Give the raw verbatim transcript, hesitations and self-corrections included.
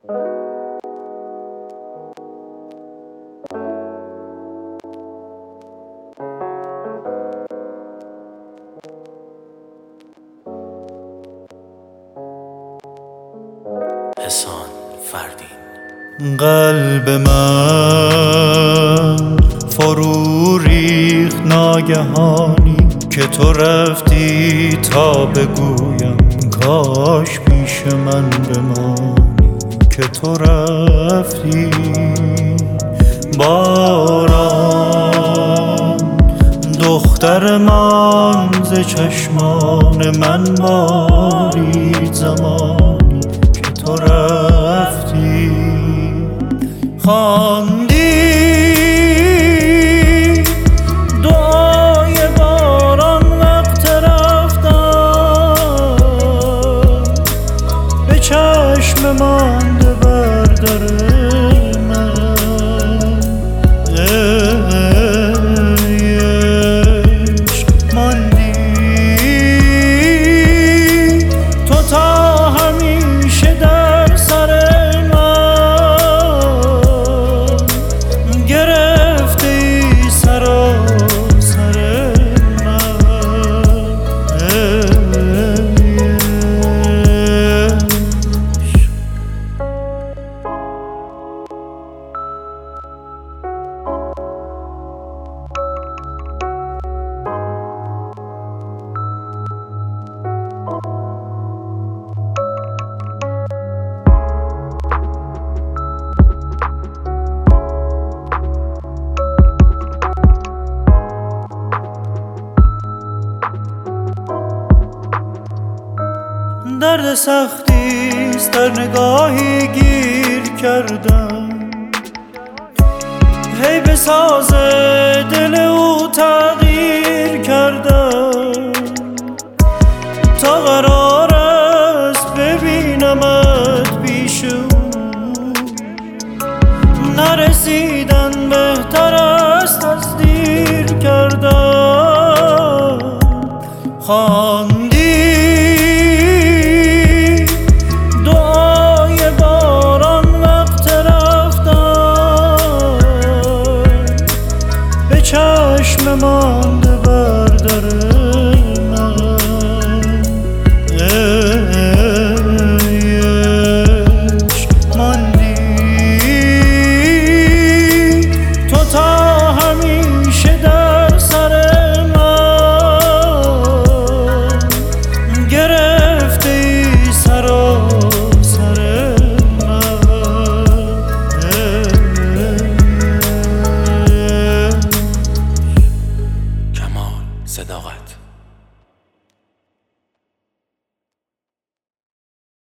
احسان فردین. قلب من فرو ریخت ناگهانی که تو رفتی تا بگویم کاش پیش من بمانی که تو رفتی. باران دختر من ز چشمان من بارید زمانی که تو رفتی. خواندی دعای باران وقت رفتن به چشم مانده بر در من. ای عشق ماندی تو تا همیشه در سر درد سختیست در نگاهی گیر کردم، هی به ساز دل او تغییر کردم تا قرار است ببینمت پیش او. نرسیدن بهتر است از دیر کردم. خواندی چشم مانده بر در من. ای عشق ماندی تو تا همیشه در سر من. گرفته ای سراسر من. صداقت.